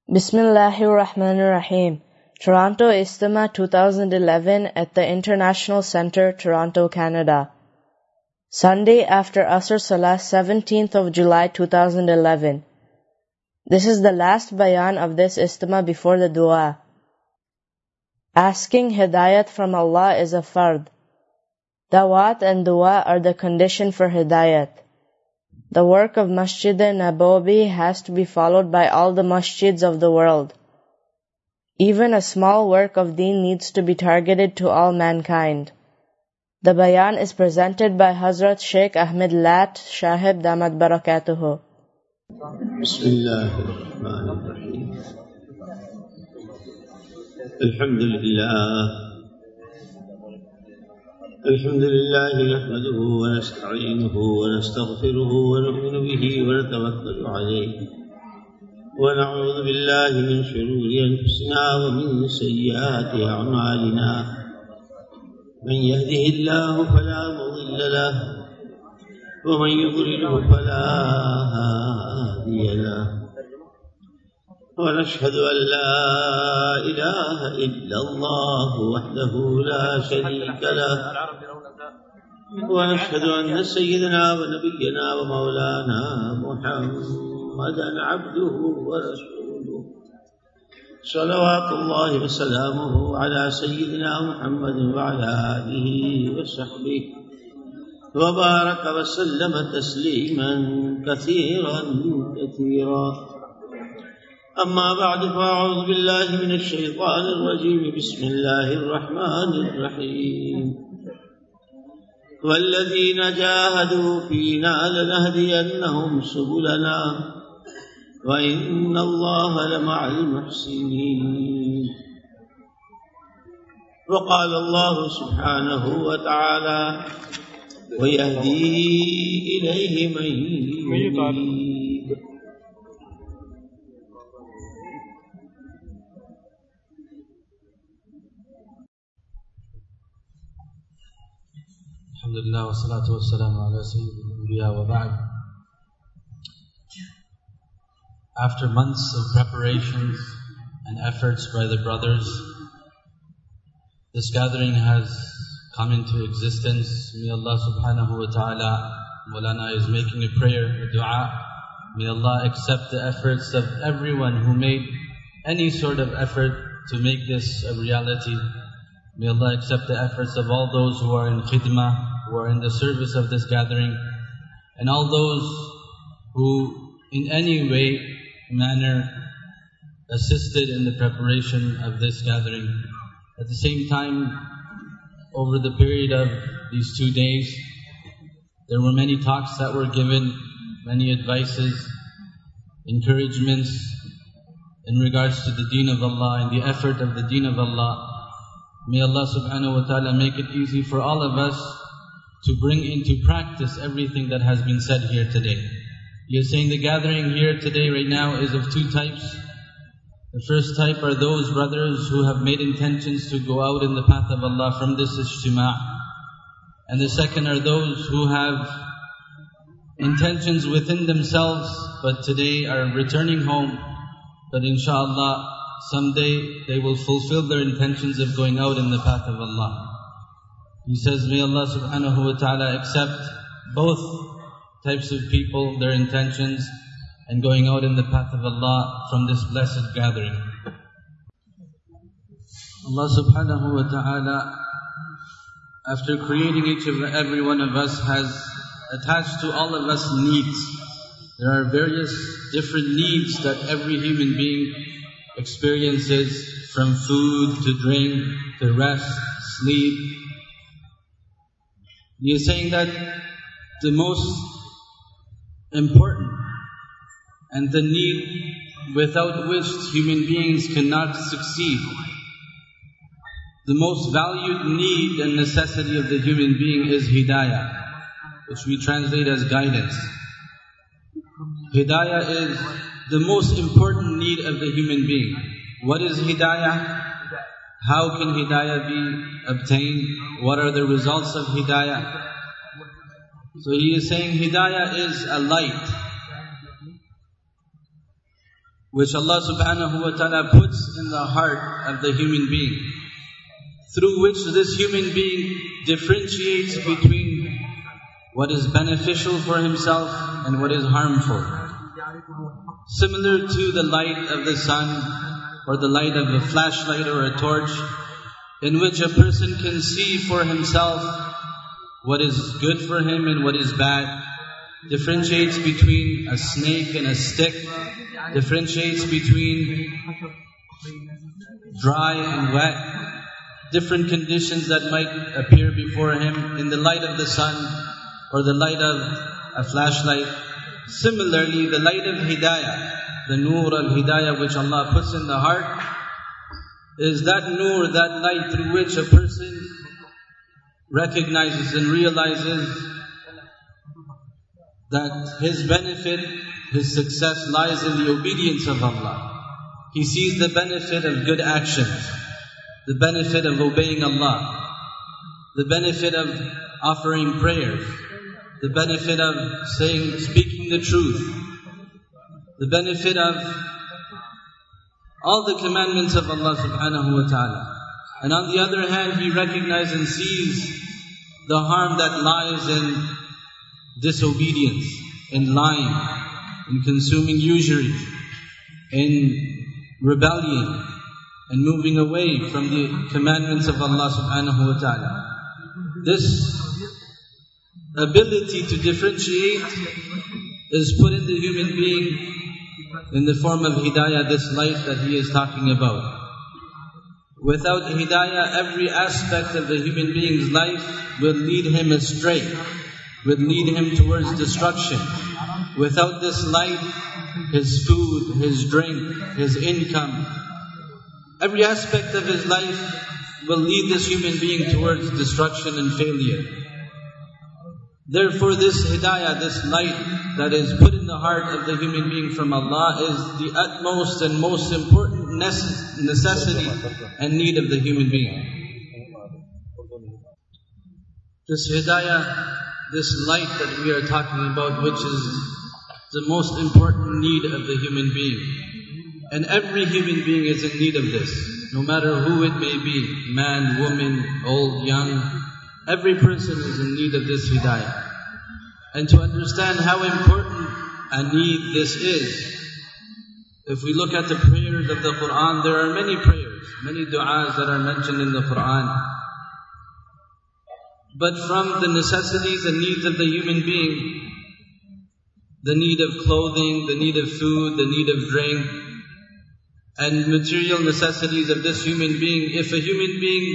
Bismillahirrahmanirrahim. Toronto Ijtima 2011 at the International Centre, Toronto, Canada. Sunday after Asr Salah, 17th of July 2011. This is the last bayan of this Ijtima before the dua. Asking hidayat from Allah is a fard. Dawat and dua are the condition for hidayat. The work of Masjid-e-Nabawi has to be followed by all the masjids of the world. Even a small work of deen needs to be targeted to all mankind. The bayan is presented by Hazrat Sheikh Ahmed Lat Shahib Damat Barakatuhu. Bismillahirrahmanirrahim. Alhamdulillah. الحمد لله نحمده ونستعينه ونستغفره ونؤمن به ونتوكل عليه ونعوذ بالله من شرور أنفسنا ومن سيئات أعمالنا من يهده الله فلا مضل له ومن يضلله فلا هادي له ونشهد أن لا إله إلا الله وحده لا شريك له ونشهد أن سيدنا ونبينا ومولانا محمدا عبده ورسوله صلوات الله وسلامه على سيدنا محمد وعلى آله وصحبه وبارك وسلم تسليما كثيرا كثيرا. أما بعد فأعوذ بالله من الشيطان الرجيم. بسم الله الرحمن الرحيم. والذين جاهدوا فينا لنهدينهم سبلنا وإن الله لمع المحسنين. وقال الله سبحانه وتعالى ويهدي إليه من ينيب. Alhamdulillah wa salatu wa salam ala sayyidil anbiya wa ba'd. After months of preparations and efforts by the brothers, this gathering has come into existence. May Allah subhanahu wa ta'ala, Maulana is making a prayer, a dua. May Allah accept the efforts of everyone who made any sort of effort to make this a reality. May Allah accept the efforts of all those who are in khidmah, who are in the service of this gathering, and all those who in any way, manner assisted in the preparation of this gathering. At the same time, over the period of these 2 days, there were many talks that were given, many advices, encouragements in regards to the deen of Allah and the effort of the deen of Allah. May Allah subhanahu wa ta'ala make it easy for all of us to bring into practice everything that has been said here today. He is saying the gathering here today right now is of 2 types. The first type are those brothers who have made intentions to go out in the path of Allah from this ijtima'. And the second are those who have intentions within themselves but today are returning home. But inshaAllah, someday they will fulfill their intentions of going out in the path of Allah. He says, may Allah subhanahu wa ta'ala accept both types of people, their intentions, and going out in the path of Allah from this blessed gathering. Allah subhanahu wa ta'ala, after creating every one of us, has attached to all of us needs. There are various different needs that every human being experiences, from food to drink to rest, sleep. He is saying that the most important and the need without which human beings cannot succeed, the most valued need and necessity of the human being is hidayah, which we translate as guidance. Hidayah is the most important need of the human being. What is hidayah? How can hidayah be obtained? What are the results of hidayah? So he is saying hidayah is a light. which Allah subhanahu wa ta'ala puts in the heart of the human being, through which this human being differentiates between what is beneficial for himself and what is harmful. Similar to the light of the sun or the light of a flashlight or a torch, in which a person can see for himself what is good for him and what is bad, differentiates between a snake and a stick, differentiates between dry and wet, different conditions that might appear before him in the light of the sun or the light of a flashlight. Similarly, the light of hidayah, the nur al-hidayah which Allah puts in the heart, is that nur, that light through which a person recognizes and realizes that his benefit, his success lies in the obedience of Allah. He sees the benefit of good actions, the benefit of obeying Allah, the benefit of offering prayers, the benefit of speaking the truth, the benefit of all the commandments of Allah subhanahu wa ta'ala. And on the other hand, he recognizes and sees the harm that lies in disobedience, in lying, in consuming usury, in rebellion, and moving away from the commandments of Allah subhanahu wa ta'ala. This ability to differentiate is put in the human being in the form of hidayah, this light that he is talking about. Without hidayah, every aspect of the human being's life will lead him astray, will lead him towards destruction. Without this light, his food, his drink, his income, every aspect of his life will lead this human being towards destruction and failure. Therefore, this hidayah, this light that is put in the heart of the human being from Allah is the utmost and most important necessity and need of the human being. This hidayah, this light that we are talking about, which is the most important need of the human being. And every human being is in need of this, no matter who it may be, man, woman, old, young. Every person is in need of this hidayah. And to understand how important a need this is, if we look at the prayers of the Qur'an, there are many prayers, many du'as that are mentioned in the Qur'an. But from the necessities and needs of the human being, the need of clothing, the need of food, the need of drink, and material necessities of this human being, if a human being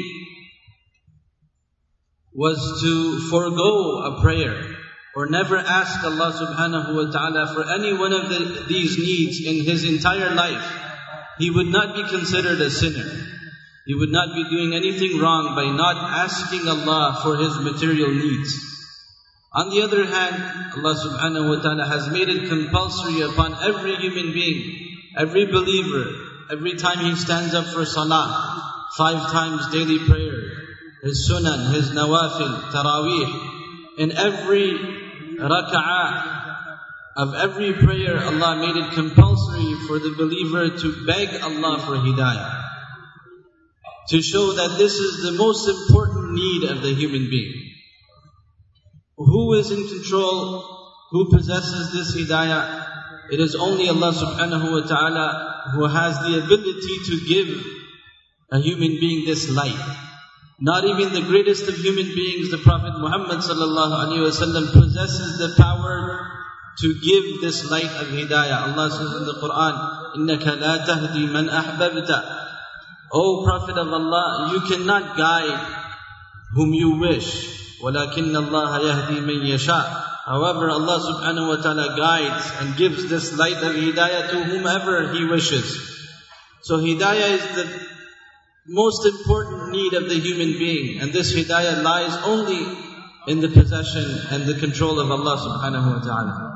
was to forego a prayer, or never ask Allah subhanahu wa ta'ala for any one of these needs in his entire life, he would not be considered a sinner. He would not be doing anything wrong by not asking Allah for his material needs. On the other hand, Allah subhanahu wa ta'ala has made it compulsory upon every human being, every believer, every time he stands up for salah, 5 times daily prayer, his sunan, his nawafil, taraweeh, in every raka'ah of every prayer, Allah made it compulsory for the believer to beg Allah for hidayah, to show that this is the most important need of the human being. Who is in control? Who possesses this hidayah? It is only Allah subhanahu wa ta'ala who has the ability to give a human being this light. Not even the greatest of human beings, the Prophet Muhammad sallallahu alaihi wasallam, possesses the power to give this light of hidayah. Allah says in the Quran, إِنَّكَ لَا تَهْدِي مَنْ أَحْبَبْتَ. O Prophet of Allah, you cannot guide whom you wish. وَلَكِنَّ اللَّهَ يَهْدِي مَنْ يَشَاءُ. However, Allah subhanahu wa ta'ala guides and gives this light of hidayah to whomever He wishes. So hidayah is the most important need of the human being, and this hidayah lies only in the possession and the control of Allah subhanahu wa ta'ala.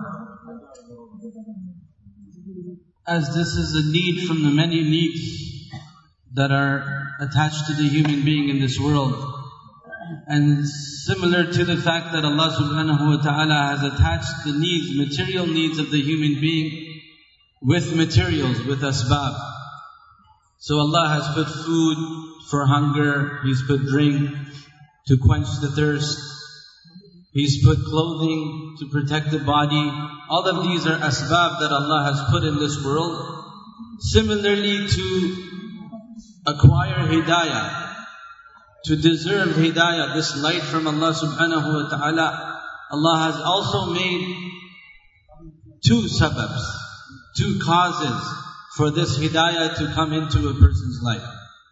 As this is a need from the many needs that are attached to the human being in this world, and similar to the fact that Allah subhanahu wa ta'ala has attached the needs, material needs of the human being with materials, with asbab. So Allah has put food for hunger, He's put drink to quench the thirst, He's put clothing to protect the body. All of these are asbab that Allah has put in this world. Similarly, to acquire hidayah, to deserve hidayah, this light from Allah subhanahu wa ta'ala, Allah has also made two sababs, two causes for this hidayah to come into a person's life.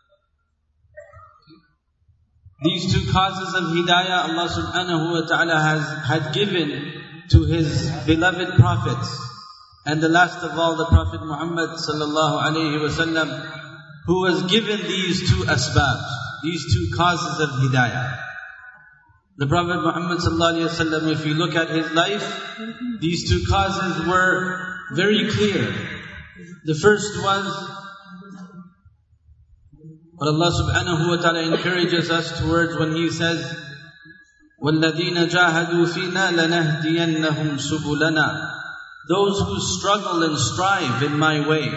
These two causes of hidayah Allah subhanahu wa ta'ala had given to His beloved prophets, and the last of all, the Prophet Muhammad sallallahu alayhi wa sallam, who was given these two asbab, these two causes of hidayah. The Prophet Muhammad sallallahu alayhi wa sallam, if you look at his life, these two causes were very clear. The first was what Allah subhanahu wa ta'ala encourages us towards when He says, وَالَّذِينَ جَاهَدُوا فِينَا لَنَهْدِيَنَّهُمْ سُبُلَنَا. Those who struggle and strive in my way,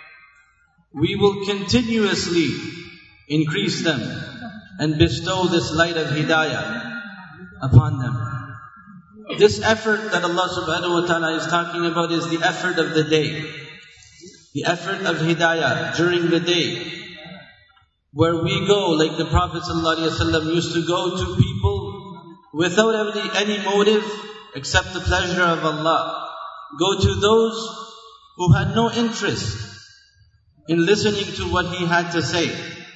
we will continuously increase them and bestow this light of hidayah upon them. This effort that Allah subhanahu wa ta'ala is talking about is the effort of the day. The effort of hidayah during the day, where we go, like the Prophet ﷺ used to go to people without any motive except the pleasure of Allah. Go to those who had no interest in listening to what he had to say,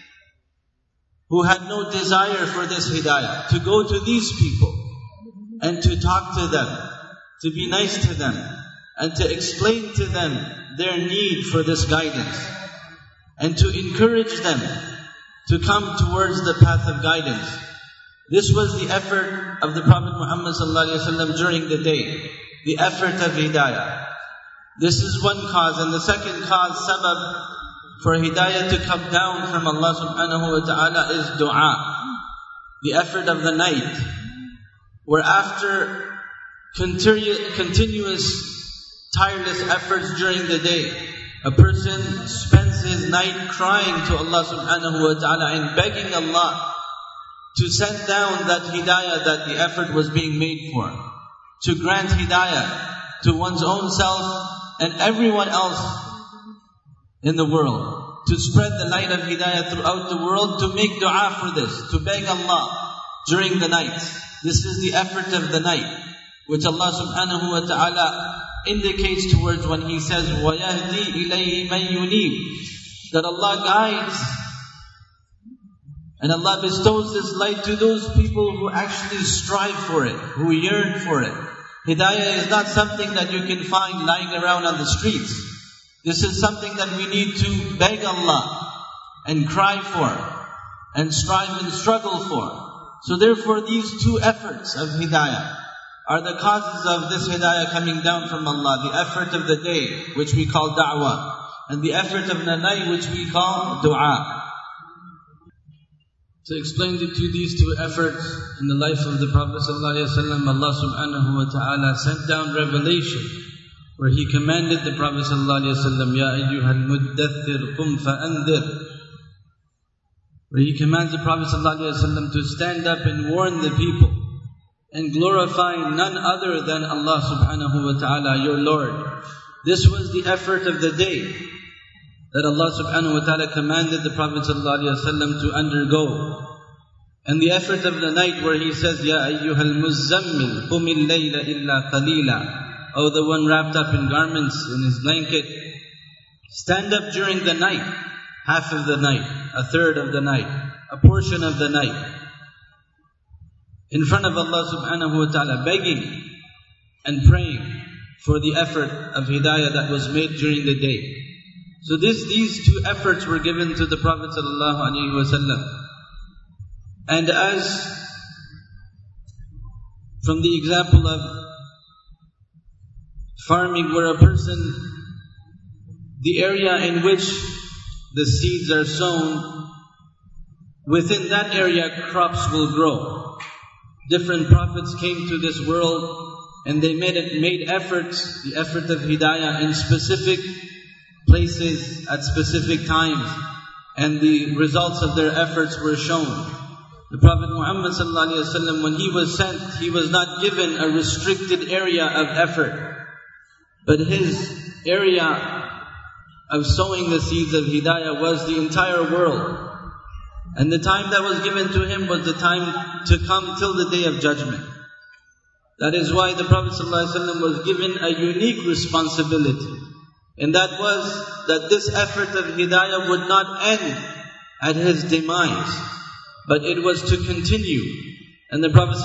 who had no desire for this hidayah, to go to these people and to talk to them, to be nice to them, and to explain to them their need for this guidance, and to encourage them to come towards the path of guidance. This was the effort of the Prophet Muhammad ﷺ during the day, the effort of hidayah. This is one cause, and the second cause, sabab, for hidayah to come down from Allah subhanahu wa ta'ala is dua. The effort of the night, where after continuous tireless efforts during the day, a person spends his night crying to Allah subhanahu wa ta'ala and begging Allah to send down that hidayah that the effort was being made for, to grant hidayah to one's own self and everyone else in the world, to spread the light of hidayah throughout the world, to make dua for this, to beg Allah during the night. This is the effort of the night, which Allah subhanahu wa ta'ala indicates towards when He says, وَيَهْدِي إِلَيْهِ مَن يُنِيبُ, that Allah guides and Allah bestows this light to those people who actually strive for it, who yearn for it. Hidayah is not something that you can find lying around on the streets. This is something that we need to beg Allah and cry for and strive and struggle for. So therefore these two efforts of hidayah are the causes of this hidayah coming down from Allah. The effort of the day, which we call da'wah, and the effort of the night, which we call dua. To explain to these two efforts in the life of the Prophet ﷺ, Allah subhanahu wa ta'ala sent down revelation, where He commanded the Prophet ﷺ, Ya ayyuhal muddathir qum fa'andir, where He commands the Prophet ﷺ to stand up and warn the people and glorify none other than Allah subhanahu wa ta'ala, your Lord. This was the effort of the day that Allah subhanahu wa ta'ala commanded the Prophet ﷺ to undergo. And the effort of the night, where He says, Ya ayyuhal muzammil qumil layla illa qalila, O the one wrapped up in garments, in his blanket, stand up during the night, half of the night, a third of the night, a portion of the night, in front of Allah subhanahu wa ta'ala, begging and praying for the effort of hidayah that was made during the day. So these two efforts were given to the Prophet sallallahu alaihi wasallam. And as from the example of farming, where a person, the area in which the seeds are sown, within that area crops will grow. Different prophets came to this world And they made efforts, the effort of hidayah in specific places at specific times. And the results of their efforts were shown. The Prophet Muhammad ﷺ, when he was sent, he was not given a restricted area of effort. But his area of sowing the seeds of hidayah was the entire world. And the time that was given to him was the time to come till the Day of Judgment. That is why the Prophet ﷺ was given a unique responsibility. And that was that this effort of hidayah would not end at his demise, but it was to continue. And the Prophet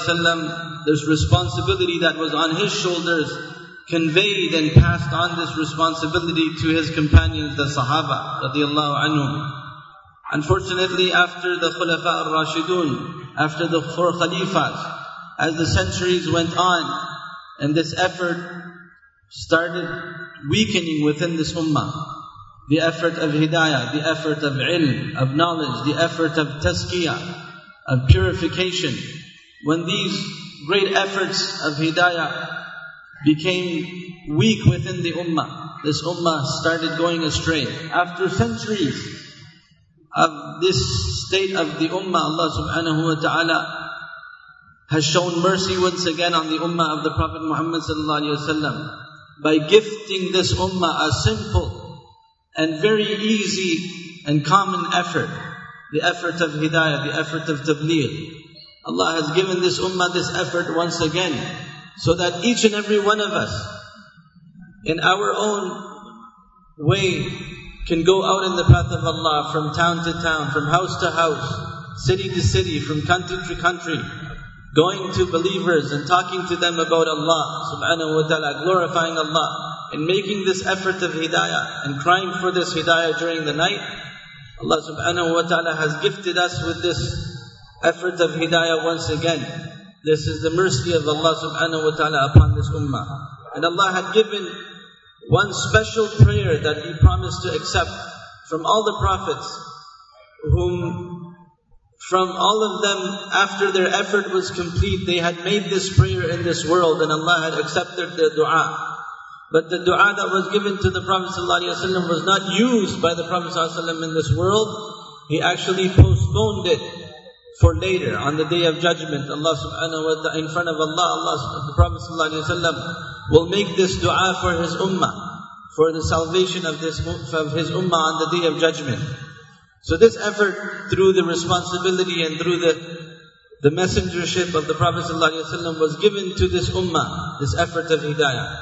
ﷺ, this responsibility that was on his shoulders, conveyed and passed on this responsibility to his companions, the Sahaba radiallahu anhum. Unfortunately, after the Khulafa al-Rashidun, after the 4 Khalifas, as the centuries went on, and this effort started weakening within this ummah, the effort of hidayah, the effort of ilm, of knowledge, the effort of tazkiyah, of purification. When these great efforts of hidayah became weak within the ummah, this ummah started going astray. After centuries of this state of the ummah, Allah subhanahu wa ta'ala has shown mercy once again on the ummah of the Prophet Muhammad sallallahu alaihi wasallam by gifting this ummah a simple and very easy and common effort, the effort of hidayah, the effort of tabligh. Allah has given this ummah this effort once again, so that each and every one of us, in our own way, can go out in the path of Allah from town to town, from house to house, city to city, from country to country, going to believers and talking to them about Allah subhanahu wa ta'ala, glorifying Allah, and making this effort of hidayah and crying for this hidayah during the night. Allah subhanahu wa ta'ala has gifted us with this effort of hidayah once again. This is the mercy of Allah subhanahu wa ta'ala upon this ummah. And Allah had given one special prayer that He promised to accept from all the prophets, whom from all of them, after their effort was complete, they had made this prayer in this world, and Allah had accepted their dua. But the dua that was given to the Prophet ﷺ was not used by the Prophet ﷺ in this world. He actually postponed it for later, on the Day of Judgment. Allah subhanahu wa ta'ala, in front of Allah, the Prophet ﷺ will make this dua for his ummah, for the salvation of his ummah on the Day of Judgment. So this effort, through the responsibility and through the messengership of the Prophet ﷺ, was given to this ummah, this effort of hidayah.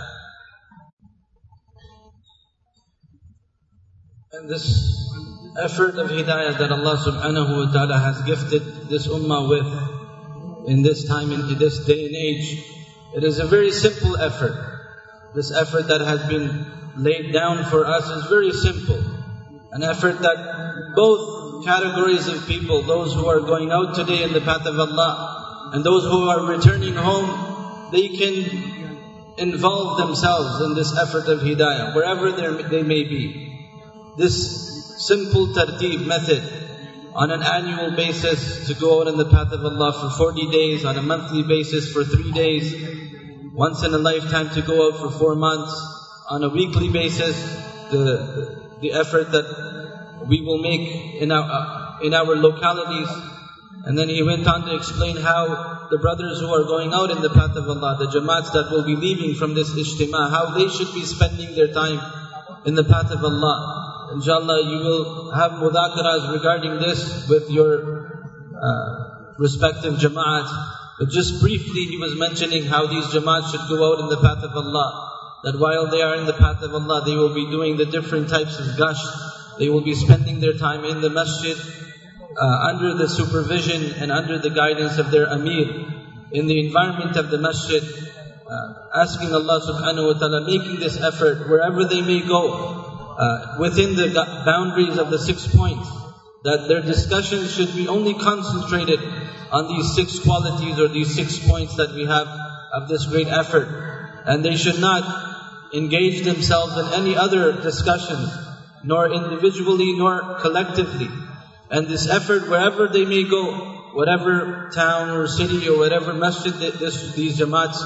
And this effort of hidayah that Allah subhanahu wa ta'ala has gifted this ummah with in this time, in this day and age, it is a very simple effort. This effort that has been laid down for us is very simple. An effort that both categories of people, those who are going out today in the path of Allah and those who are returning home, they can involve themselves in this effort of hidayah, wherever they may be. This simple tartib method, on an annual basis to go out in the path of Allah for 40 days, on a monthly basis for 3 days, once in a lifetime to go out for 4 months, on a weekly basis, the effort that we will make in our localities. And then he went on to explain how the brothers who are going out in the path of Allah, the jamaats that will be leaving from this ijtima, how they should be spending their time in the path of Allah. Inshallah, you will have mudhakaras regarding this with your respective jamaats. But just briefly, he was mentioning how these jamaats should go out in the path of Allah. That while they are in the path of Allah, they will be doing the different types of gasht. They will be spending their time in the masjid, under the supervision and under the guidance of their amir, in the environment of the masjid, asking Allah subhanahu wa ta'ala, making this effort wherever they may go, within the boundaries of the 6 points, that their discussions should be only concentrated on these 6 qualities or these 6 points that we have of this great effort. And they should not engage themselves in any other discussions, nor individually nor collectively. And this effort, wherever they may go, whatever town or city or whatever masjid these jamaats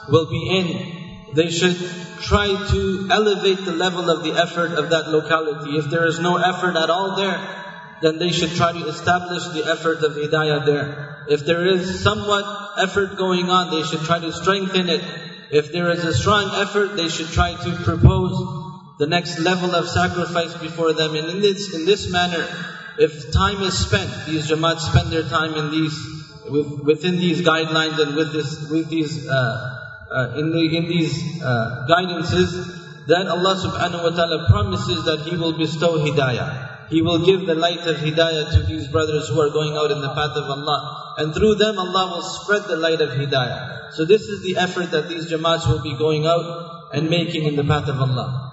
will be in, they should try to elevate the level of the effort of that locality. If there is no effort at all there, then they should try to establish the effort of hidayah there. If there is somewhat effort going on, they should try to strengthen it. If there is a strong effort, they should try to propose the next level of sacrifice before them. And in this manner, if time is spent, these Jamaats spend their time in within these guidelines and in these guidances, then Allah subhanahu wa ta'ala promises that He will bestow hidayah. He will give the light of hidayah to these brothers who are going out in the path of Allah. And through them, Allah will spread the light of hidayah. So this is the effort that these Jamaats will be going out and making in the path of Allah.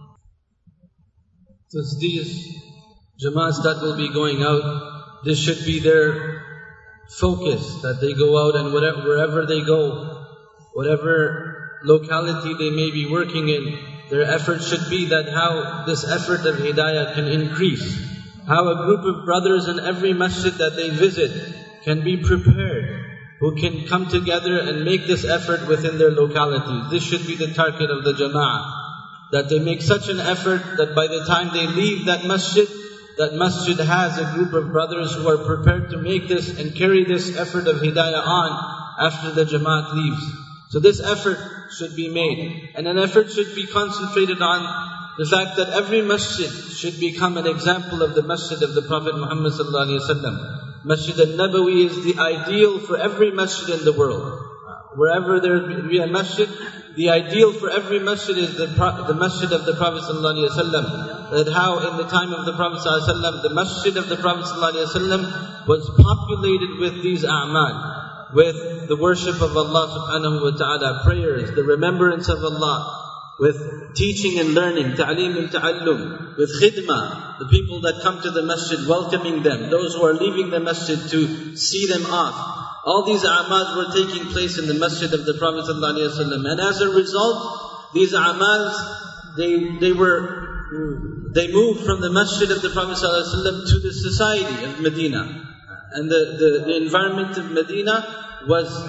So it's these Jamaats that will be going out, this should be their focus, that they go out and wherever they go, whatever locality they may be working in, their effort should be that how this effort of hidayah can increase. How a group of brothers in every masjid that they visit can be prepared, who can come together and make this effort within their locality. This should be the target of the Jama'ah. That they make such an effort that by the time they leave that masjid has a group of brothers who are prepared to make this and carry this effort of hidayah on after the Jama'at leaves. So this effort should be made. And an effort should be concentrated on the fact that every masjid should become an example of the masjid of the Prophet Muhammad sallallahu alaihi wasallam. Masjid al-Nabawi is the ideal for every masjid in the world. Wherever there be a masjid, the ideal for every masjid is the masjid of the Prophet sallallahu alaihi wasallam. That how in the time of the Prophet sallallahu alaihi wasallam, the masjid of the Prophet sallallahu alaihi wasallam was populated with these a'mal, with the worship of Allah subhanahu wa ta'ala, prayers, the remembrance of Allah, with teaching and learning, ta'aleem and ta'allum, with khidmah, the people that come to the masjid, welcoming them, those who are leaving the masjid to see them off. All these a'mals were taking place in the masjid of the Prophet ﷺ. And as a result, these a'mals, they moved from the masjid of the Prophet ﷺ to the society of Medina. And the environment of Medina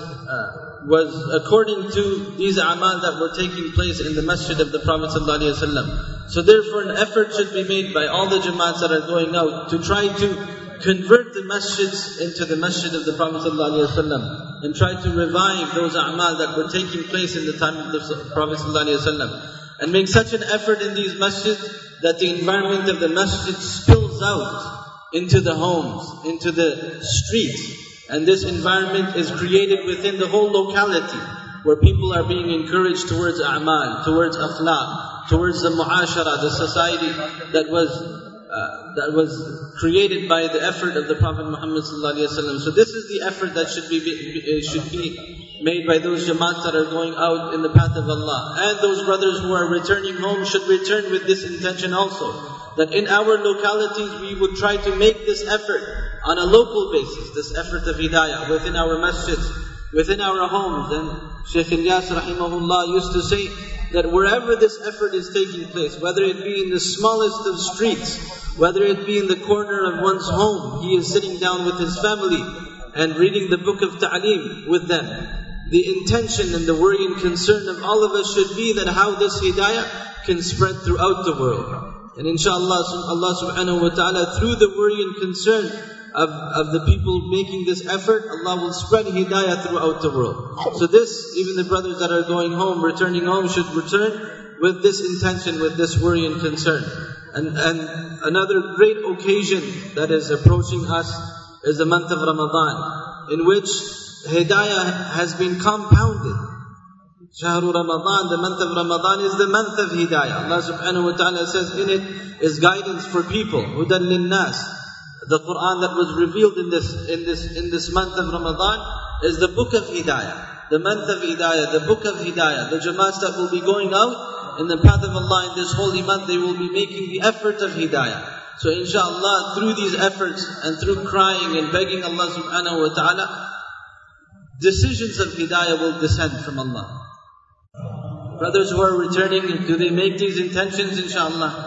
was according to these a'mal that were taking place in the masjid of the Prophet ﷺ. So therefore an effort should be made by all the Jamaats that are going out to try to convert the masjids into the masjid of the Prophet ﷺ and try to revive those a'mal that were taking place in the time of the Prophet ﷺ. And make such an effort in these masjids that the environment of the masjid spills out into the homes, into the streets. And this environment is created within the whole locality, where people are being encouraged towards a'mal, towards akhlaq, towards the mu'ashara, the society that was created by the effort of the Prophet Muhammad sallallahu alaihi wasallam. So this is the effort that should be made by those Jamaats that are going out in the path of Allah. And those brothers who are returning home should return with this intention also, that in our localities we would try to make this effort on a local basis, this effort of hidayah within our masjids, within our homes. And Shaykh Ilyas rahimahullah used to say that wherever this effort is taking place, whether it be in the smallest of streets, whether it be in the corner of one's home, he is sitting down with his family and reading the book of ta'aleem with them. The intention and the worry and concern of all of us should be that how this hidayah can spread throughout the world. And inshallah, Allah subhanahu wa ta'ala, through the worry and concern of the people making this effort, Allah will spread hidayah throughout the world. So this, even the brothers that are going home, returning home, should return with this intention, with this worry and concern. And another great occasion that is approaching us is the month of Ramadan, in which hidayah has been compounded. Shahru Ramadan, the month of Ramadan is the month of hidayah. Allah subhanahu wa ta'ala says in it is guidance for people, hudan lin-nas. The Quran that was revealed in this month of Ramadan is the book of hidayah, the month of hidayah, the book of hidayah. The Jamaats that will be going out in the path of Allah in this holy month, they will be making the effort of hidayah. So inshallah, through these efforts and through crying and begging Allah subhanahu wa ta'ala, decisions of hidayah will descend from Allah. Brothers who are returning, do they make these intentions? Inshallah.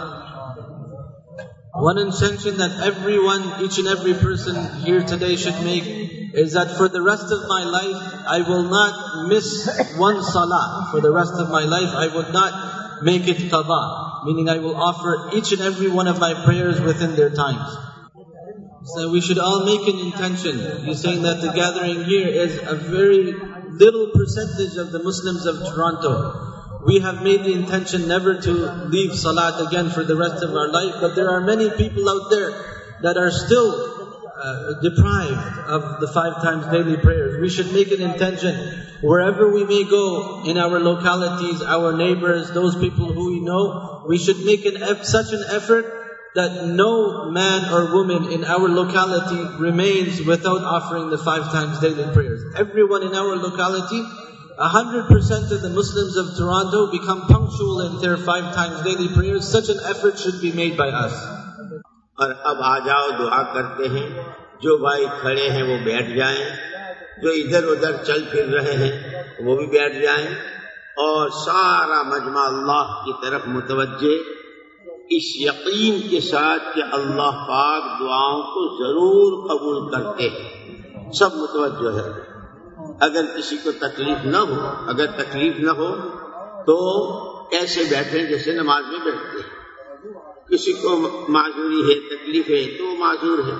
One intention that everyone, each and every person here today should make is that for the rest of my life, I will not miss one salah. For the rest of my life, I would not make it qada, meaning I will offer each and every one of my prayers within their times. So we should all make an intention. You're saying that the gathering here is a very little percentage of the Muslims of Toronto. We have made the intention never to leave salat again for the rest of our life, but there are many people out there that are still deprived of the 5 times daily prayers. We should make an intention, wherever we may go in our localities, our neighbors, those people who we know, we should make such an effort that no man or woman in our locality remains without offering the 5 times daily prayers. Everyone in our locality, 100% of the Muslims of Toronto become punctual in their 5 times daily prayers. Such an effort should be made by us. اور اب آ جاؤ دعا کرتے ہیں. جو بھائی کھڑے ہیں وہ بیٹھ جائیں, جو ادھر ادھر چل پھر رہے ہیں وہ بھی بیٹھ جائیں, اور سارا مجمع اللہ کی طرف متوجہ, اس یقین کے ساتھ کہ اللہ پاک دعاؤں کو ضرور قبول کرتے ہیں. سب متوجہ ہے. اگر کسی کو تکلیف نہ ہو, اگر تکلیف نہ ہو تو ایسے بیٹھیں جیسے نماز میں بیٹھتے ہیں. کسی کو معذوری ہے, تکلیف ہے تو وہ معذور ہے.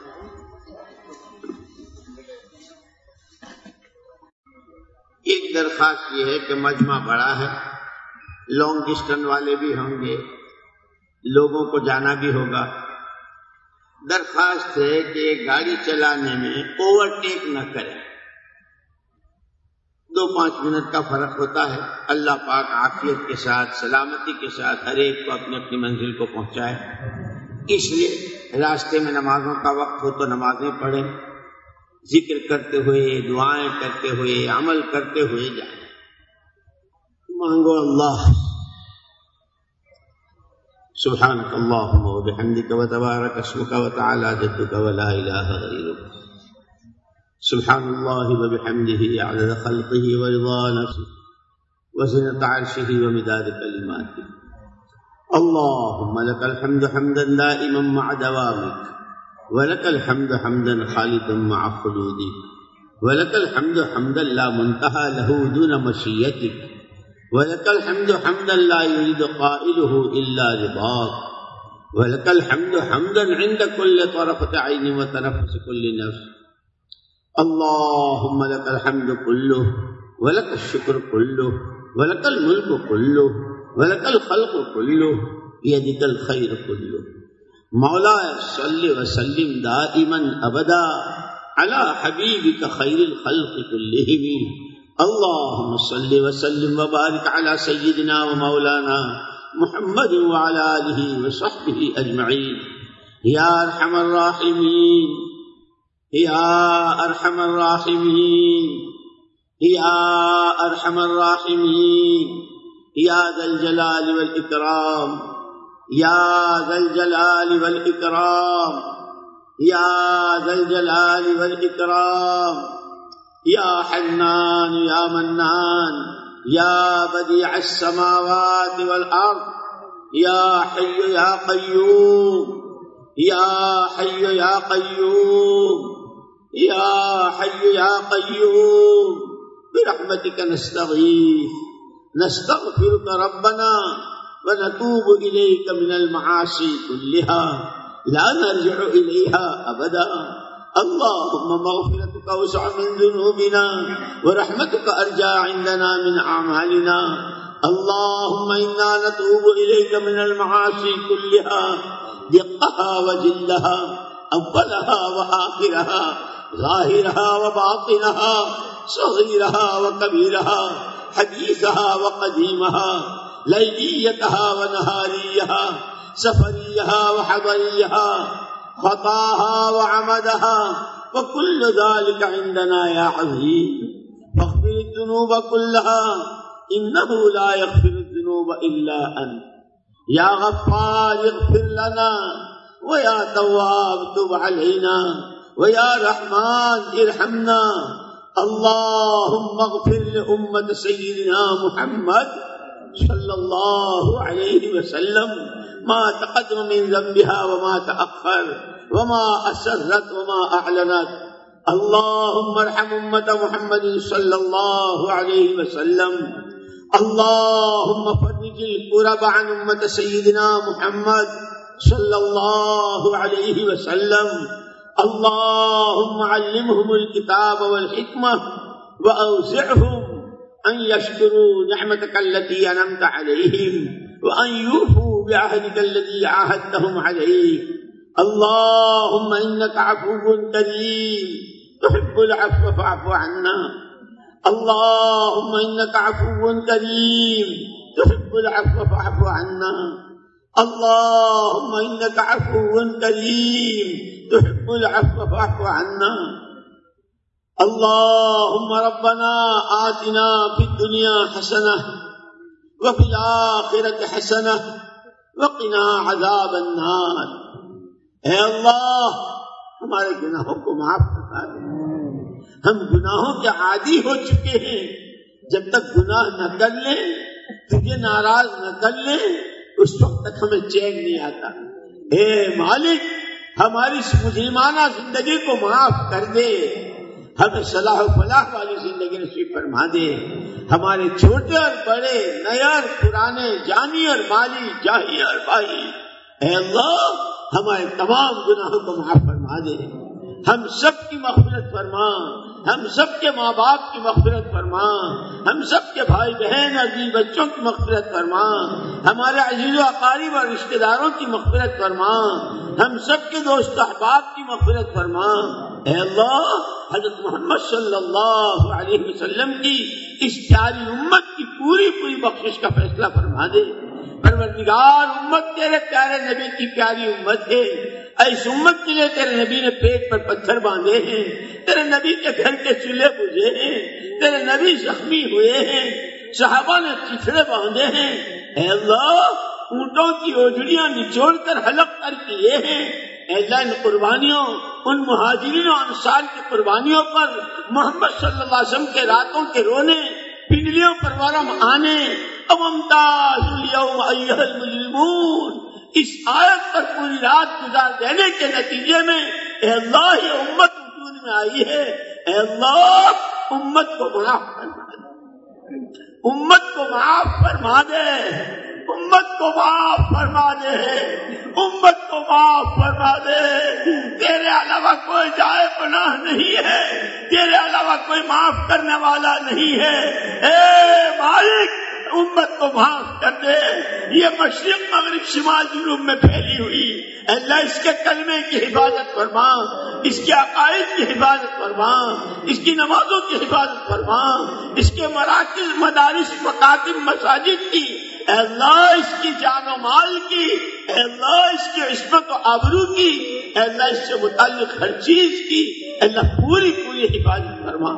ایک درخواست یہ ہے کہ مجمع بڑا ہے, لانگ ڈسٹنس والے بھی ہوں گے, لوگوں کو جانا بھی ہوگا. درخواست ہے کہ گاڑی چلانے میں اوورٹیک نہ کریں. 2-5 منٹ کا فرق ہوتا ہے. اللہ پاک عافیت کے ساتھ, سلامتی کے ساتھ ہر ایک کو اپنی اپنی منزل کو پہنچائے. اس لیے راستے میں نمازوں کا وقت ہو تو نمازیں پڑھیں, ذکر کرتے ہوئے, دعائیں کرتے ہوئے, عمل کرتے ہوئے جائیں. مانگو اللہ. سبحانک اللہم و بحمدک و تبارک اسمک و تعالی جدک و لا الہ غیرک. سبحان اللہ و بحمدہ عدد خلقہ و رضا نفسہ و زنۃ عرشہ و مداد کلماتہ. اللہم لک الحمد حمدا دائما مع دوامک, ولک الحمد حمدا خالدا مع خلودک, ولک الحمد حمدا لا منتہى له دون مشیتک, ولک الحمد حمدا لا يريد قائله الا رضاک, ولک الحمد حمدا عند كل طرفة عین وتنفس كل نفس. اللهم لك الحمد كله ولك الشكر كله ولك الملك كله ولك الخلق كله بيدك الخير كله. مولاي صل وسلم دائما ابدا على حبيبك خير الخلق كلهم. اللهم صل وسلم وبارك على سيدنا ومولانا محمد وعلى آله وصحبه أجمعين. يا أرحم الراحمين, یا ارحم الراحمین, یا ارحم الراحمین, یا ذا الجلال والاکرام, یا ذا الجلال والاکرام, یا ذا الجلال والاکرام, یا حنان یا منان, یا بدیع السماوات والارض, یا حی یا قیوم, یا حی یا قیوم, یا حی یا قیوم, برحمتک نستغیث. نستغفرک ربنا ونتوب الیک من المعاصی كلها لا نرجع الیها ابدا. اللهم مغفرتك اوسع من ذنوبنا ورحمتك ارجى عندنا من اعمالنا. اللهم انا نتوب الیک من المعاصی كلها دقها وجلها, اولها واخرها, ظاهرها وباطنها, صغيرها وكبيرها, حديثها وقديمها, ليليتها ونهاريها, سفريها وحضريها, خطاها وعمدها, وكل ذلك عندنا يا عظيم. فاغفر الذنوب كلها إنه لا يغفر الذنوب إلا أنت. يا غفار اغفر لنا, ويا تواب تب علينا, ويا رحمن ارحمنا. اللهم اغفر لأمة سيدنا محمد صلى الله عليه وسلم ما تقدم من ذنبها وما تأخر, وما أسرت وما أعلنت. اللهم ارحم امة محمد صلی اللہ علیہ وسلم. اللهم فرج الكرب عن امة سيدنا محمد صلی اللہ علیہ وسلم. اللهم علمهم الكتاب والحكمة وأوزعهم أن يشكروا نعمتك التي أنعمت عليهم وأن يوفوا بعهدك الذي عاهدتهم عليه. اللهم إنك عفو كريم تحب العفو فاعف عنا. اللهم إنك عفو كريم تحب العفو فاعف عنا. اللهم إنك عفو كريم تحب العفو فاعف عنا. اللهم ربنا آتنا في الدنيا حسنة وفي الآخرة حسنة وقنا عذاب النار. اے اللہ ہمارے گناہوں کو معاف کرا دے. ہم گناہوں کے عادی ہو چکے ہیں. جب تک گناہ نہ کر لیں, تجھے ناراض نہ کر لیں, اس وقت تک ہمیں چین نہیں آتا. اے مالک, ہماری اس مجرمانہ زندگی کو معاف کر دے. ہمیں صلاح و فلاح والی زندگی نصیب فرما دے. ہمارے چھوٹے اور بڑے, نئے اور پرانے, جانی اور مالی, جاہی اور بھائی, اے اللہ ہمارے تمام گناہوں کو معاف فرما دے. ہم سب کی مغفرت فرما. ہم سب کے ماں باپ کی مغفرت فرما. ہم سب کے بھائی بہن اور بیوی بچوں کی مغفرت فرما. ہمارے عزیز و اقارب اور رشتہ داروں کی مغفرت فرما. ہم سب کے دوست احباب کی مغفرت فرما. اے اللہ, حضرت محمد صلی اللہ علیہ وسلم کی اس پیاری امت کی پوری پوری بخشش کا فیصلہ فرما دے. پروردگار, امت تیرے پیارے نبی کی پیاری امت ہے. اس امت کے لیے تیرے نبی نے پیٹ پر پتھر باندھے ہیں. تیرے نبی کے گھر کے چولہے بجھے ہیں. تیرے نبی زخمی ہوئے ہیں. صحابہ نے چتھڑے باندھے ہیں. اے اللہ, اونٹوں کی اوجڑیاں نچوڑ کر حلق کر کیے ہیں. اے اللہ, ان قربانیوں, ان مہاجرین و انصار کی قربانیوں پر محمد صلی اللہ علیہ وسلم کے راتوں کے رونے, پنڈلیوں پر ورم آنے, امتازوا اليوم ایھا المجرمون, اس آیت پر پوری رات گزار دینے کے نتیجے میں اے اللہ یہ امت وجود میں آئی ہے. اے اللہ, امت کو معاف فرما دے. امت کو معاف فرما دے. امت کو معاف فرما دے. امت کو معاف فرما دے. تیرے علاوہ کوئی جائے پناہ نہیں ہے. تیرے علاوہ کوئی معاف کرنے والا نہیں ہے. اے مالک, امت کو معاف کر دے. یہ مشرق مغرب شمال جنوب میں پھیلی ہوئی, اللہ اس کے کلمے کی حفاظت فرما. اس کے عقائد کی حفاظت فرما. اس کی نمازوں کی حفاظت فرما. اس کے مراکز, مدارس, مکاتب, مساجد کی, اے اللہ اس کی جان و مال کی, اے اللہ اس کی عصمت و آبرو کی, اے اللہ اس سے متعلق ہر چیز کی, اے اللہ پوری پوری حفاظت فرما.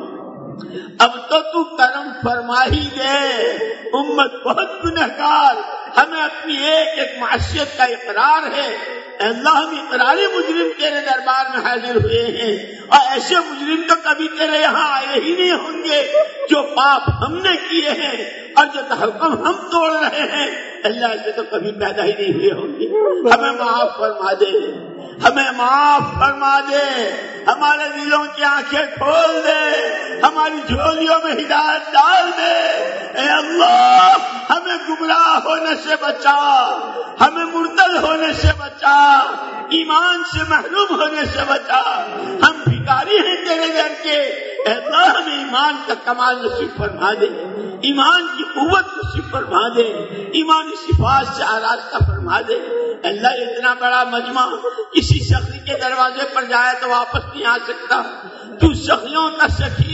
اب تو کرم فرما ہی دے. امت بہت گنہگار, ہمیں اپنی ایک ایک معصیت کا اقرار ہے. اے اللہ, ہم اقراری مجرم تیرے دربار میں حاضر ہوئے ہیں, اور ایسے مجرم تو کبھی تیرے یہاں آئے ہی نہیں ہوں گے جو پاپ ہم نے کیے ہیں اور جو تحکم ہم توڑ رہے ہیں. اللہ ایسے تو کبھی پیدا ہی نہیں ہوئے ہوں گے. ہمیں معاف فرما دے. ہمیں معاف فرما دے. ہمارے دلوں کی آنکھیں کھول دے. ہماری جھولیوں میں ہدایت ڈال دے. اے اللہ, ہمیں گمراہ ہونے سے بچا. ہمیں مرتد ہونے سے بچا. ایمان سے محروم ہونے سے بچا. ہم بھکاری ہیں تیرے گھر کے. اے اللہ, ہمیں ایمان کا کمال نصیب فرما دے. ایمان کی قوت نصیب فرما دے. ایمانی صفات سے آراستہ فرما دے. اللہ, اتنا بڑا مجمع کسی سخی کے دروازے پر جائے تو واپس نہیں آ سکتا. تو سخیوں کا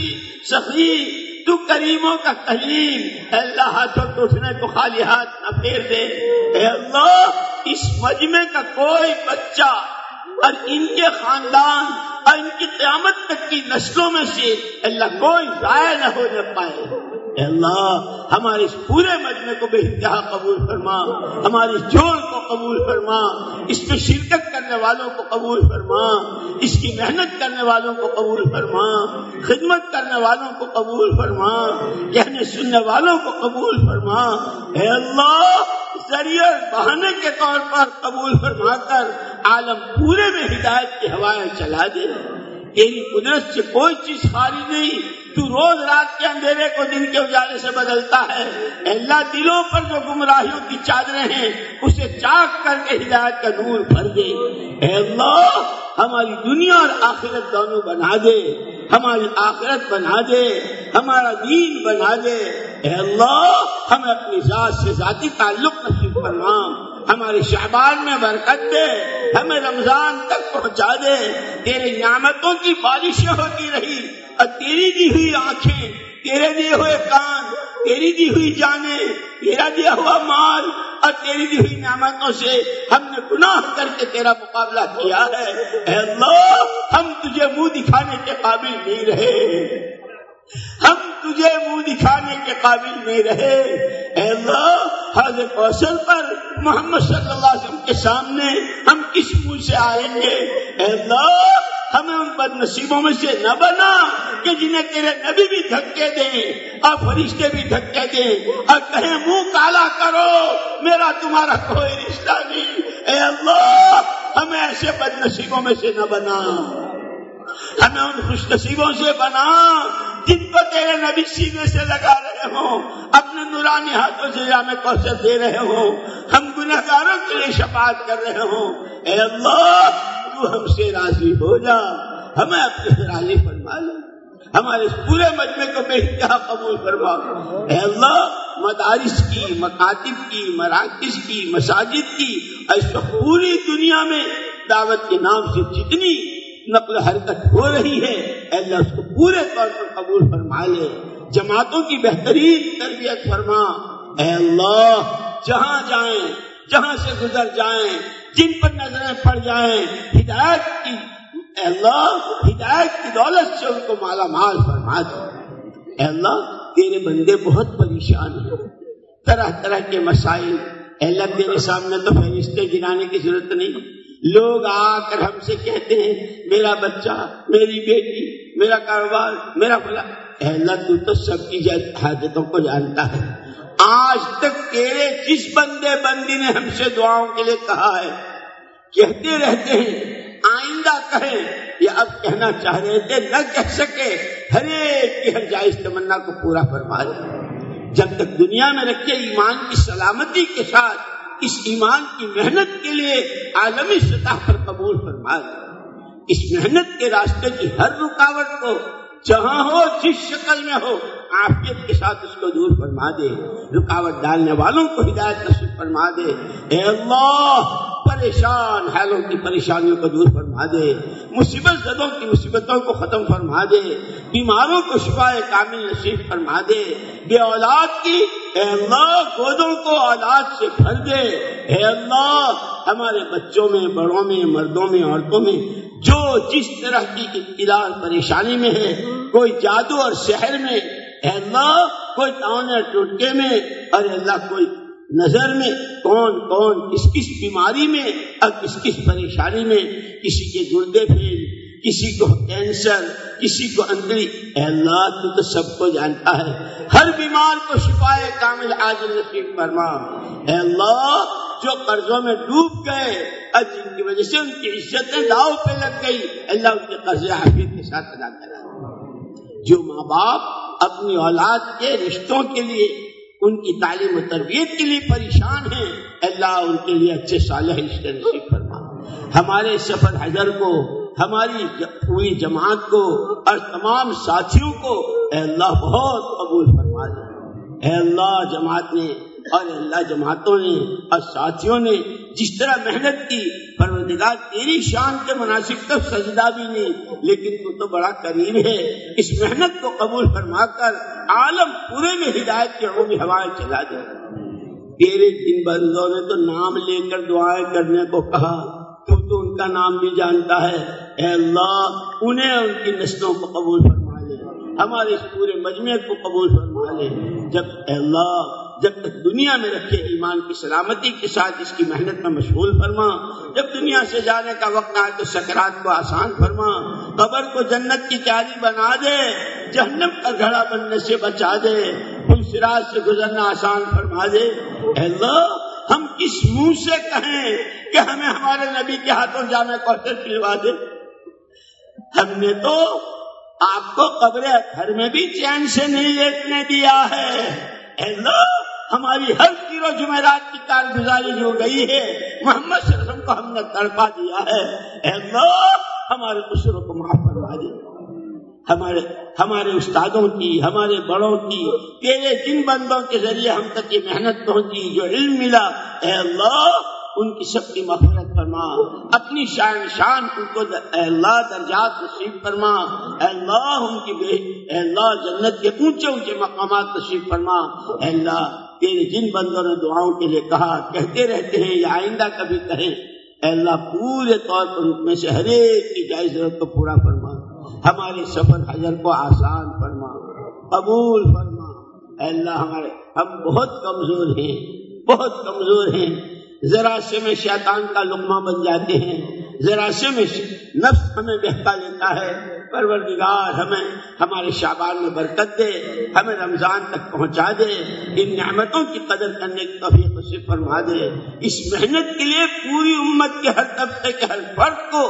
سخی, تو کریموں کا کریم. اے اللہ, ہاتھوں کو اٹھنے کو خالی ہاتھ نہ پھیر دے. اے اللہ, اس مجمع کا کوئی بچہ اور ان کے خاندان اور ان کی قیامت تک کی نسلوں میں سے اللہ کوئی ضائع نہ ہونے پائے. اے اللہ, ہمارے اس پورے مجمع کو بے انتہا قبول فرما. ہماری جوڑ کو قبول فرما. اس میں شرکت کرنے والوں کو قبول فرما. اس کی محنت کرنے والوں کو قبول فرما. خدمت کرنے والوں کو قبول فرما. کہنے سننے والوں کو قبول فرما. اے اللہ, ذریعہ بہانے کے طور پر قبول فرما کر عالم پورے میں ہدایت کی ہوائیں چلا دے. تیری قدرت سے کوئی چیز خارج نہیں. تو روز رات کے اندھیرے کو دن کے اجالے سے بدلتا ہے. اے اللہ دلوں پر جو گمراہیوں کی چادریں ہیں اسے چاک کر کے ہدایت کا نور بھر دے. اے اللہ ہماری دنیا اور آخرت دونوں بنا دے, ہماری آخرت بنا دے, ہمارا دین بنا دے. اے اللہ ہمیں اپنی ذات سے ذاتی تعلق نصیب فرما, ہمارے شعبان میں برکت دے, ہمیں رمضان تک پہنچا دے. تیرے نعمتوں کی بارشیں ہوتی رہی اور تیری دی ہوئی آنکھیں, تیرے دیے ہوئے کان, تیری دی ہوئی جانیں, تیرا دیا ہوا مال اور تیری دی ہوئی نعمتوں سے ہم نے گناہ کر کے تیرا مقابلہ کیا ہے. اے اللہ ہم تجھے منہ دکھانے کے قابل نہیں رہے, ہم تجھے منہ دکھانے کے قابل نہیں رہے. اے اللہ حوض کوثر پر محمد صلی اللہ علیہ وسلم کے سامنے ہم کس منہ سے آئیں گے؟ اے اللہ ہمیں ان بد نصیبوں میں سے نہ بنا کہ جنہیں تیرے نبی بھی دھکے دیں اور فرشتے بھی دھکے دیں اور کہیں منہ کالا کرو, میرا تمہارا کوئی رشتہ نہیں. اے اللہ ہمیں ایسے بد نصیبوں میں سے نہ بنا, ہمیں ان خوش نصیبوں سے بنا جن کو تیرے نبی سینے سے لگا رہے ہوں, اپنے نورانی ہاتھوں سے جام کوثر دے رہے ہوں, ہم گنہگاروں کے لیے شفاعت کر رہے ہوں. اے اللہ تو ہم سے راضی ہو جا, ہمیں اپنے سے راضی فرما لے, ہمارے پورے مجمع کو بے انتہا قبول فرما. اے اللہ مدارس کی, مکاتب کی, مراکز کی, مساجد کی, اس پوری دنیا میں دعوت کے نام سے جتنی نقل و حرکت ہو رہی ہے اے اللہ اس کو پورے طور پر قبول فرما لے. جماعتوں کی بہترین تربیت فرما. اے اللہ جہاں جائیں, جہاں سے گزر جائیں, جن پر نظریں پڑ جائیں, ہدایت کی اے اللہ ہدایت کی دولت سے ان کو مالا مال فرما دے. اے اللہ تیرے بندے بہت پریشان ہیں, طرح طرح کے مسائل. اے اللہ تیرے سامنے تو فہرستیں گرانے کی ضرورت نہیں. لوگ آ کر ہم سے کہتے ہیں میرا بچہ, میری بیٹی, میرا کاروبار, میرا فلاں. اے اللہ تو تو سب کی حاجتوں کو جانتا ہے. آج تک تیرے جس بندے بندی نے ہم سے دعاؤں کے لیے کہا ہے کہتے رہتے ہیں, آئندہ کہیں یا اب کہنا چاہ رہے تھے نہ کہہ سکے, ہر ایک کی ہر جائز تمنا کو پورا فرما دے. جب تک دنیا میں رکھے ایمان کی سلامتی کے ساتھ اس ایمان کی محنت کے لیے عالمی سطح پر قبول فرما دے. اس محنت کے راستے کی ہر رکاوٹ کو جہاں ہو, جس شکل میں ہو, عافیت کے ساتھ اس کو دور فرما دے. رکاوٹ ڈالنے والوں کو ہدایت نصیب فرما دے. اے اللہ پریشان حالوں کی پریشانیوں کو دور فرما دے, مصیبت زدوں کی مصیبتوں کو ختم فرما دے, بیماروں کو شفائے کامل نصیب فرما دے. بے اولاد کی اے اللہ گودوں کو اولاد سے بھر دے. اے اللہ ہمارے بچوں میں, بڑوں میں, مردوں میں, عورتوں میں جو جس طرح کی ابتلا پریشانی میں ہے, کوئی جادو اور سحر میں, اے اللہ کوئی تاؤنے ٹوٹکے میں, اور اے اللہ کوئی نظر میں, کون کون کس کس بیماری میں اور کس کس پریشانی میں, کسی کے گردے پھیل, کسی کو کینسر, کسی کو اندری. اے اللہ تو سب کو جانتا ہے. ہر بیمار کو شفائے کامل عاجل نصیب فرما. اے اللہ جو قرضوں میں ڈوب گئے اور جن کی وجہ سے ان کی عزتیں داؤ پہ لگ گئی, اللہ ان کے قرض عافیت کے ساتھ ادا کرا. جو ماں باپ اپنی اولاد کے رشتوں کے لیے, ان کی تعلیم و تربیت کے لیے پریشان ہیں, اللہ ان کے لیے اچھے صالح رشتے نصیب فرما. ہمارے سفر حضر کو, ہماری پوری جماعت کو اور تمام ساتھیوں کو اے اللہ بہت قبول فرما دے. اے اللہ جماعت نے اور اللہ جماعتوں نے اور ساتھیوں نے جس طرح محنت کی, پروردگار تیری شان کے مناسب تو سجدہ بھی نہیں, لیکن تو تو بڑا کریم ہے. اس محنت کو قبول فرما کر عالم پورے میں ہدایت کے عمومی ہوائیں چلا دے. تیرے جن بندوں نے تو نام لے کر دعائیں کرنے کو کہا, تو ان کا نام بھی جانتا ہے. اے اللہ انہیں ان کی نسلوں کو قبول فرما لے, ہمارے اس پورے مجمع کو قبول فرما لے. اے اللہ جب تک دنیا میں رکھے ایمان کی سلامتی کے ساتھ اس کی محنت میں مشغول فرما. جب دنیا سے جانے کا وقت آئے تو سکرات کو آسان فرما, قبر کو جنت کی کیاری بنا دے, جہنم کا گھڑا بننے سے بچا دے, پل صراط سے گزرنا آسان فرما دے. اے اللہ ہم کس منہ سے کہیں کہ ہمیں ہمارے نبی کے ہاتھوں جامع کوثر پلوا دے, ہم نے تو آپ کو قبر گھر میں بھی چین سے نہیں لیٹنے دیا ہے. اے اللہ ہماری ہر تیر و جمعرات کی کارگزاری جو گئی ہے محمد صلی اللہ علیہ وسلم کو ہم نے تڑپا دیا ہے. اے اللہ ہمارے قصوروں کو معاف فرما دے. ہمارے استادوں کی، ہمارے بڑوں کی، تیرے جن بندوں کے ذریعے ہم تک یہ محنت پہنچی، جو علم ملا، اے اللہ ان کی سب کی مغفرت فرما. اپنی شان ان کو اے اللہ درجات نصیب فرما. اے اللہ ان کی اے اللہ جنت کے اونچے اونچے مقامات نصیب فرما. اے اللہ تیرے جن بندوں نے دعاؤں کے لیے کہا، کہتے رہتے ہیں یا آئندہ کبھی کہیں، اے اللہ پورے طور پر ان میں سے ہر ایک کی جائز ضرورت کو پورا فرما. ہمارے سفر حجر کو آسان فرما، قبول فرما. اے اللہ ہم بہت کمزور ہیں، بہت کمزور ہیں. ذرا سے میں شیطان کا لقمہ بن جاتے ہیں، ذرا سے میں نفس ہمیں بہکا لیتا ہے. پروردگار ہمارے شعبان میں برکت دے، ہمیں رمضان تک پہنچا دے، ان نعمتوں کی قدر کرنے کی توفیق نصیب فرما دے. اس محنت کے لیے پوری امت کے ہر طبقے کے ہر فرد کو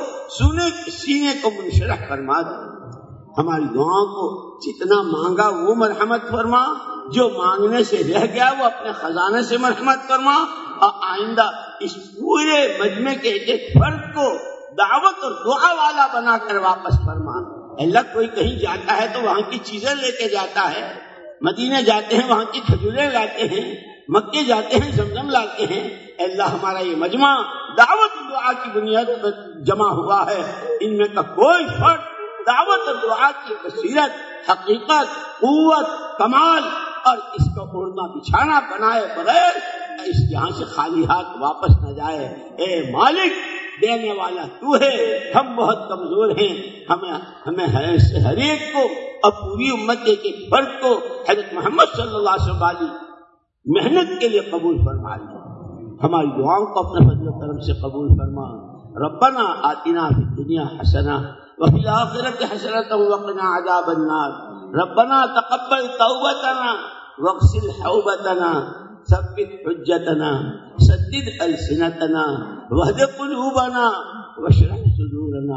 سینے کو منشرح فرما دے. ہماری دعاؤں کو جتنا مانگا وہ مرحمت فرما، جو مانگنے سے رہ گیا وہ اپنے خزانے سے مرحمت فرما. اور آئندہ اس پورے مجمع کے ایک ایک فرد کو دعوت اور دعا والا بنا کر واپس فرما. اللہ کوئی کہیں جاتا ہے تو وہاں کی چیزیں لے کے جاتا ہے، مدینے جاتے ہیں وہاں کی کھجوریں لاتے ہیں، مکے جاتے ہیں زمزم لاتے ہیں. اللہ ہمارا یہ مجمع دعوت اور دعا کی بنیاد پر جمع ہوا ہے. ان میں کا کوئی فرد دعوت اور دعا کی بصیرت، حقیقت، قوت، کمال اور اس کو اڑنا بچھانا بنائے بغیر اس جہاں سے خالی ہاتھ واپس نہ جائے. اے مالک دینے والا تو ہے، ہم بہت کمزور ہیں. ہمیں ہر ایک کو اور پوری امت کے ایک فرد کو حضرت محمد صلی اللہ علیہ وسلم والی محنت کے لیے قبول فرما لے. ہماری دعاؤں کو اپنے فضل و کرم سے قبول فرما. ربنا آتنا فی الدنیا حسنہ وفی الآخرۃ حسنۃ وقنا عذاب النار. ربنا تقبل توبتنا واغسل حوبتنا ثبت حجتنا سدد ألسنتنا واهد قلوبنا واشرح صدورنا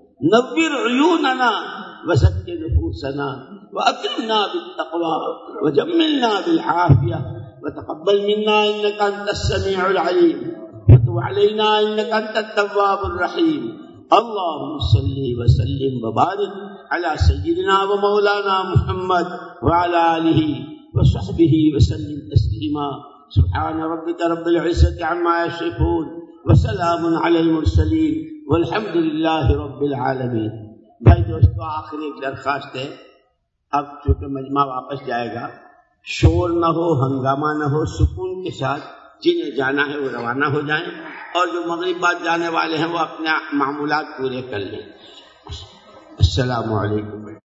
نور عيوننا وزكي نفوسنا وأكرمنا بالتقوى وجملنا بالعافية وتقبل منا إنك أنت السميع العليم وتب علينا إنك أنت التواب الرحيم. اللهم صل وسلم وبارك على سيدنا ومولانا محمد وعلى آله وصحبه وسلم تسليما. سبحان ربك رب العزة عما يصفون وسلام على المرسلين والحمد لله رب العالمين. بھائی دوستو آخری ایک درخواست ہے. اب چونکہ مجمع واپس جائے گا، شور نہ ہو، ہنگامہ نہ ہو، سکون کے ساتھ جنہیں جانا ہے وہ روانہ ہو جائیں، اور جو مغرب بعد جانے والے ہیں وہ اپنے معمولات پورے کر لیں. السلام علیکم.